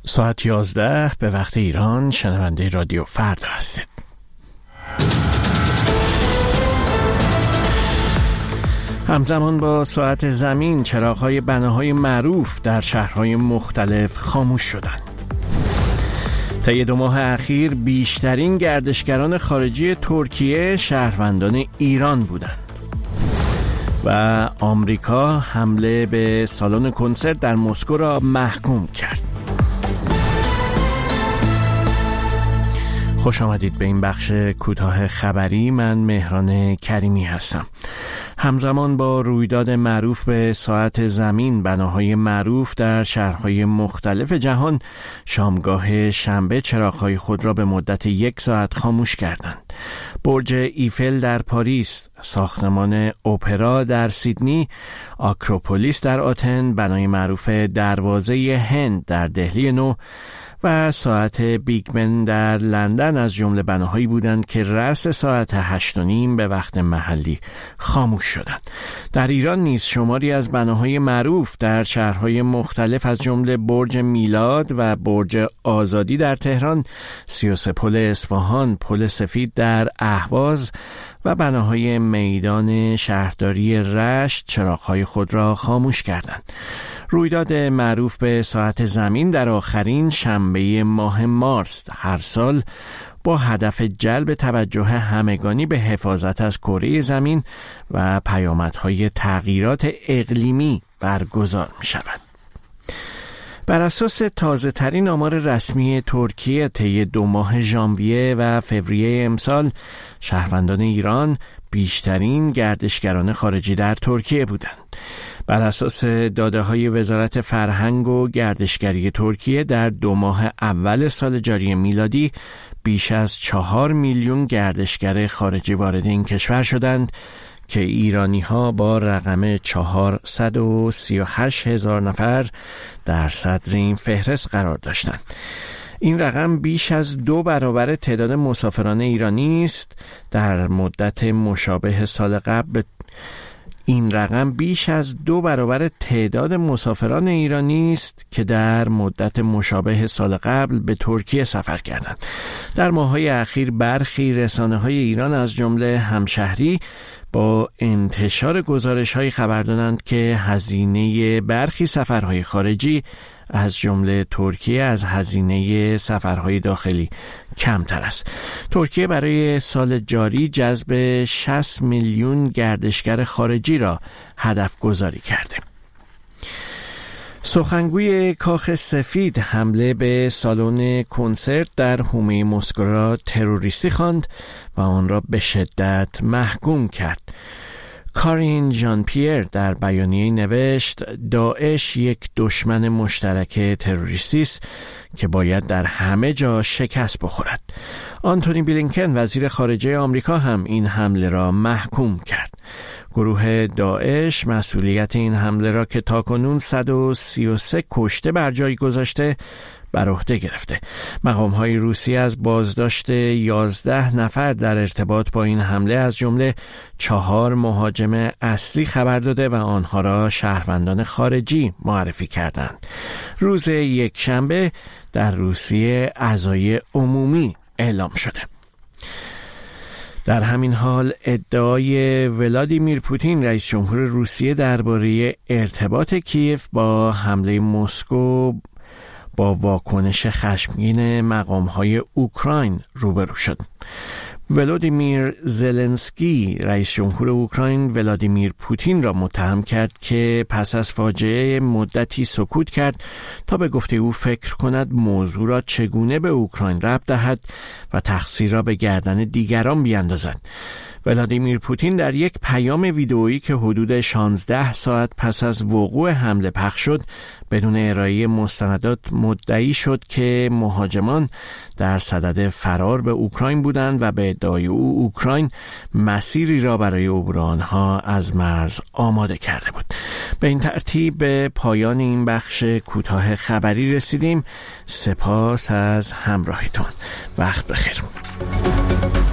ساعت 11 به وقت ایران شنونده رادیو فردا هستید. همزمان با ساعت زمین چراغ‌های بناهای معروف در شهرهای مختلف خاموش شدند. طی 2 ماه اخیر بیشترین گردشگران خارجی ترکیه شهروندان ایران بودند. و آمریکا حمله به سالن کنسرت در مسکو را محکوم کرد. خوش آمدید به این بخش کوتاه خبری. من مهران کریمی هستم. همزمان با رویداد معروف به ساعت زمین، بناهای معروف در شهرهای مختلف جهان شامگاه شنبه چراغ‌های خود را به مدت 1 ساعت خاموش کردند. برج ایفل در پاریس، ساختمان اپرا در سیدنی، آکروپولیس در آتن، بنای معروف دروازه هند در دهلی نو و ساعت بیگ بن در لندن از جمله بناهایی بودند که رأس ساعت 8:30 به وقت محلی خاموش شدند. در ایران نیز شماری از بناهای معروف در شهرهای مختلف از جمله برج میلاد و برج آزادی در تهران، 33 پل اصفهان، پل سفید در اهواز و بناهای میدان شهرداری رشت چراغ‌های خود را خاموش کردند. رویداد معروف به ساعت زمین در آخرین شنبه ماه مارس هر سال با هدف جلب توجه همگانی به حفاظت از کره زمین و پیامدهای تغییرات اقلیمی برگزار می شود. بر اساس تازه ترین آمار رسمی ترکیه طی 2 ماه ژانویه و فوریه امسال، شهروندان ایران بیشترین گردشگران خارجی در ترکیه بودند. بر اساس داده‌های وزارت فرهنگ و گردشگری ترکیه در 2 ماه اول سال جاری میلادی بیش از 4 میلیون گردشگر خارجی وارد این کشور شدند که ایرانی‌ها با رقم 438,000 نفر در صدر این فهرست قرار داشتند. این رقم بیش از 2 برابر تعداد مسافران ایرانی است. در مدت مشابه سال قبل این رقم بیش از 2 برابر تعداد مسافران ایرانی است که در مدت مشابه سال قبل به ترکیه سفر کردند. در ماه‌های اخیر برخی رسانه‌های ایران از جمله همشهری با انتشار گزارش‌هایی خبر دادند که هزینه برخی سفرهای خارجی از جمله ترکیه از هزینه سفرهای داخلی کمتر است. ترکیه برای سال جاری جذب 60 میلیون گردشگر خارجی را هدف گذاری کرده. سخنگوی کاخ سفید حمله به سالن کنسرت در حومه مسکو را تروریستی خواند و آن را به شدت محکوم کرد. کارین ژان پیر در بیانیه نوشت: داعش یک دشمن مشترک تروریستی است که باید در همه جا شکست بخورد. آنتونی بلینکن وزیر خارجه آمریکا هم این حمله را محکوم کرد. گروه داعش مسئولیت این حمله را که تاکنون 133 کشته بر جای گذاشته بر عهده گرفته. مقام‌های روسی از بازداشت 11 نفر در ارتباط با این حمله از جمله 4 مهاجم اصلی خبر داده و آنها را شهروندان خارجی معرفی کردند. روز یکشنبه در روسیه عزای عمومی اعلام شده. در همین حال ادعای ولادیمیر پوتین رئیس جمهور روسیه درباره ارتباط کیف با حمله مسکو با واکنش خشمگین مقام‌های اوکراین روبرو شد. ولادیمیر زلنسکی رئیس جمهور اوکراین ولادیمیر پوتین را متهم کرد که پس از فاجعه مدتی سکوت کرد تا به گفته او فکر کند موضوع را چگونه به اوکراین ربط دهد و تقصیر را به گردن دیگران بیاندازد. ولادیمیر پوتین در یک پیام ویدئویی که حدود 16 ساعت پس از وقوع حمله پخش شد بدون ارائه مستندات مدعی شد که مهاجمان در صدد فرار به اوکراین بودند و به ادعای او اوکراین مسیری را برای عبور آنها از مرز آماده کرده بود. به این ترتیب به پایان این بخش کوتاه خبری رسیدیم. سپاس از همراهیتون. وقت بخیر.